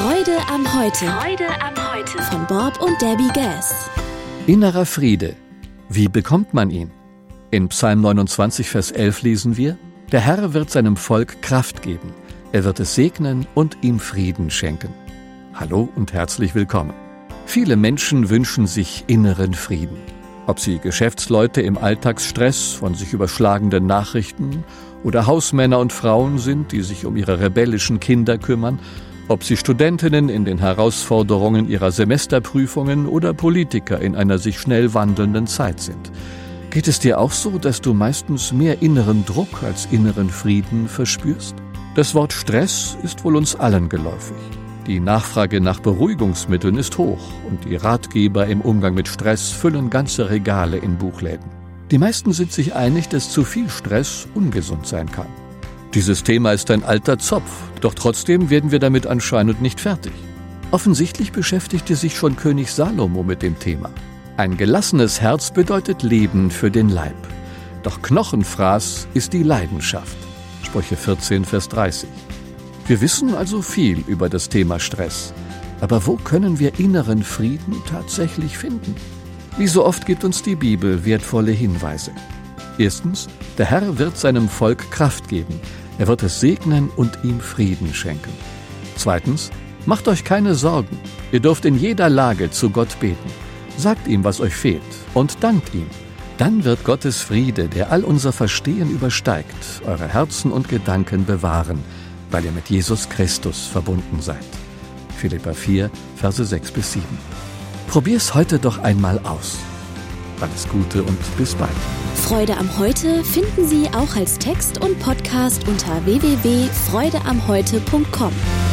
Freude am Heute. Freude am Heute. Von Bob und Debbie Gass. Innerer Friede. Wie bekommt man ihn? In Psalm 29, Vers 11 lesen wir: Der Herr wird seinem Volk Kraft geben. Er wird es segnen und ihm Frieden schenken. Hallo und herzlich willkommen. Viele Menschen wünschen sich inneren Frieden. Ob sie Geschäftsleute im Alltagsstress von sich überschlagenden Nachrichten oder Hausmänner und Frauen sind, die sich um ihre rebellischen Kinder kümmern, ob sie Studentinnen in den Herausforderungen ihrer Semesterprüfungen oder Politiker in einer sich schnell wandelnden Zeit sind. Geht es dir auch so, dass du meistens mehr inneren Druck als inneren Frieden verspürst? Das Wort Stress ist wohl uns allen geläufig. Die Nachfrage nach Beruhigungsmitteln ist hoch und die Ratgeber im Umgang mit Stress füllen ganze Regale in Buchläden. Die meisten sind sich einig, dass zu viel Stress ungesund sein kann. Dieses Thema ist ein alter Zopf, doch trotzdem werden wir damit anscheinend nicht fertig. Offensichtlich beschäftigte sich schon König Salomo mit dem Thema. Ein gelassenes Herz bedeutet Leben für den Leib. Doch Knochenfraß ist die Leidenschaft. Sprüche 14, Vers 30. Wir wissen also viel über das Thema Stress. Aber wo können wir inneren Frieden tatsächlich finden? Wie so oft gibt uns die Bibel wertvolle Hinweise. Erstens, der Herr wird seinem Volk Kraft geben. Er wird es segnen und ihm Frieden schenken. Zweitens, macht euch keine Sorgen. Ihr dürft in jeder Lage zu Gott beten. Sagt ihm, was euch fehlt, und dankt ihm. Dann wird Gottes Friede, der all unser Verstehen übersteigt, eure Herzen und Gedanken bewahren, weil ihr mit Jesus Christus verbunden seid. Philipper 4, Verse 6 bis 7. Probier's heute doch einmal aus. Alles Gute und bis bald. Freude am Heute finden Sie auch als Text und Podcast unter www.freudeamheute.com.